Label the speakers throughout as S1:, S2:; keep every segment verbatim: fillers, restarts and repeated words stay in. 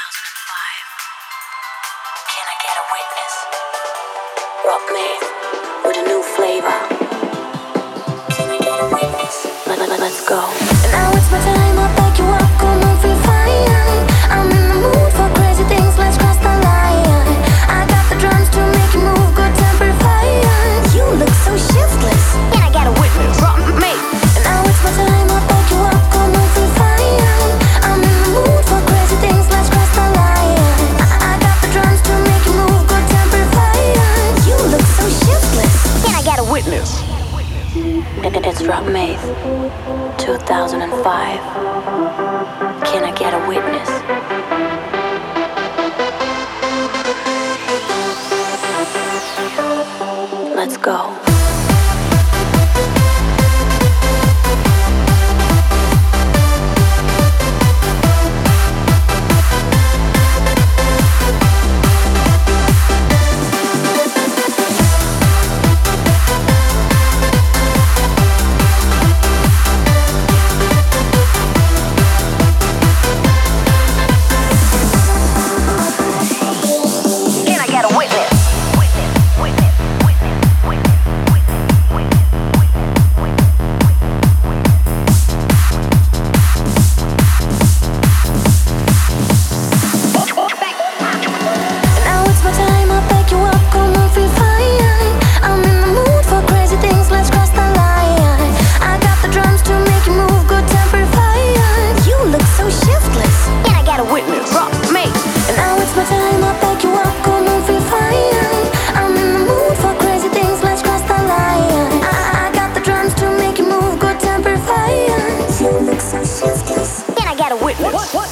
S1: thousand five. Can I get a witness? Rock made with a new flavor. Can I get a witness? Let, let, let's go. And now it's my time, I'll back you up, come on, feel fine. I'm in the mood for crazy things, let's cross the line. I got the drums to make you move, good temper fire. You look so shiftless. Can I get a witness? Rock made. And now it's my time, I'll back you up, come on, feel fine. I'm in the mood for crazy things, let's cross the line. I, I got the drums to make you move, good temper fire. You look so shiftless. Can I get a witness? It's Rock Maith, two thousand five. Can I get a witness? Let's go.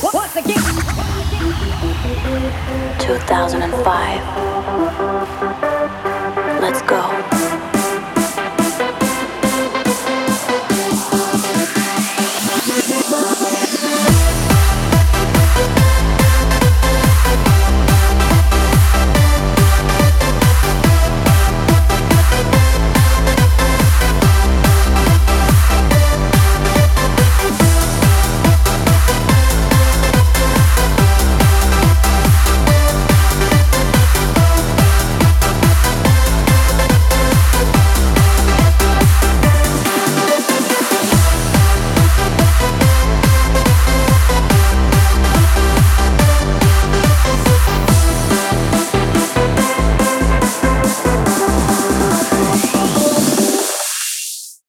S1: two thousand five.